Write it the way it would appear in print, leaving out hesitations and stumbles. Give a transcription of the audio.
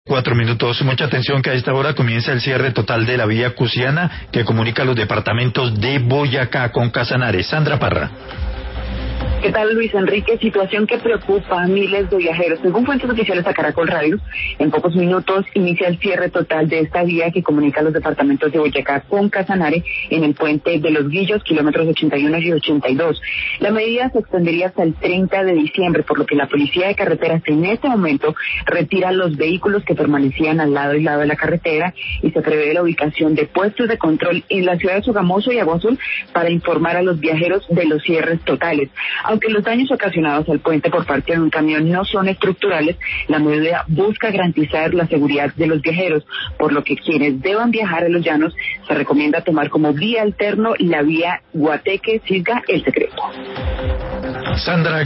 4 minutos. Mucha atención que a esta hora comienza el cierre total de la vía Cusiana que comunica los departamentos de Boyacá con Casanare. Sandra Parra. ¿Qué tal, Luis Enrique? Situación que preocupa a miles de viajeros. Según fuentes oficiales a Caracol Radio, en pocos minutos inicia el cierre total de esta vía que comunica los departamentos de Boyacá con Casanare en el puente de Los Guillos, kilómetros 81 y 82. La medida se extendería hasta el 30 de diciembre, por lo que la Policía de Carreteras en este momento retira los vehículos que permanecían al lado y lado de la carretera y se prevé la ubicación de puestos de control en la ciudad de Sogamoso y Agua Azul para informar a los viajeros de los cierres totales. Aunque los daños ocasionados al puente por parte de un camión no son estructurales, la medida busca garantizar la seguridad de los viajeros, por lo que quienes deban viajar a Los Llanos se recomienda tomar como vía alterno la vía Guateque-Cisga El Secreto. Sandra.